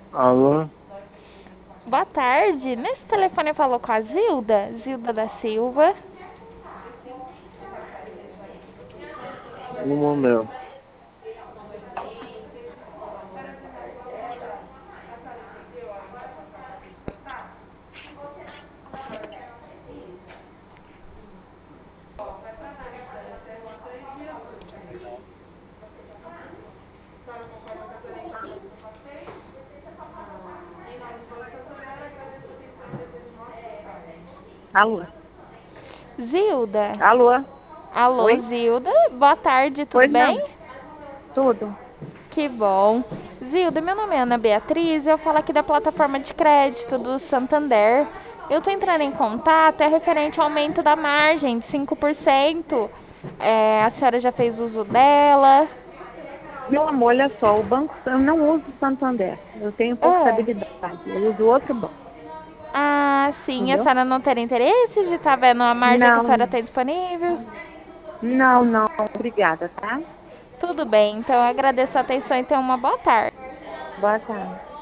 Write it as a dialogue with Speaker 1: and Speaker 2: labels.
Speaker 1: Alô?
Speaker 2: Boa tarde. Nesse telefone falou com a Zilda, Zilda da Silva.
Speaker 1: Um momento. Alô?
Speaker 2: Zilda.
Speaker 1: Alô?
Speaker 2: Alô,
Speaker 1: Oi?
Speaker 2: Zilda. Boa tarde, tudo
Speaker 1: Pois
Speaker 2: bem?
Speaker 1: não. Tudo.
Speaker 2: Que bom. Zilda, meu nome é Ana Beatriz, eu falo aqui da plataforma de crédito do Santander. Eu tô entrando em contato, é referente ao aumento da margem de 5%. A senhora já fez uso dela?
Speaker 1: Meu amor, olha só, o banco, eu não uso o Santander. Eu tenho
Speaker 2: É.
Speaker 1: portabilidade. Eu uso outro banco,
Speaker 2: Ah, sim. A
Speaker 1: entendeu?
Speaker 2: senhora não teria interesse de estar vendo a margem que a
Speaker 1: Não,
Speaker 2: senhora
Speaker 1: não.
Speaker 2: tem disponível?
Speaker 1: Não, não. Obrigada, tá?
Speaker 2: Tudo bem, então eu agradeço a atenção e tenha uma boa tarde.
Speaker 1: Boa tarde.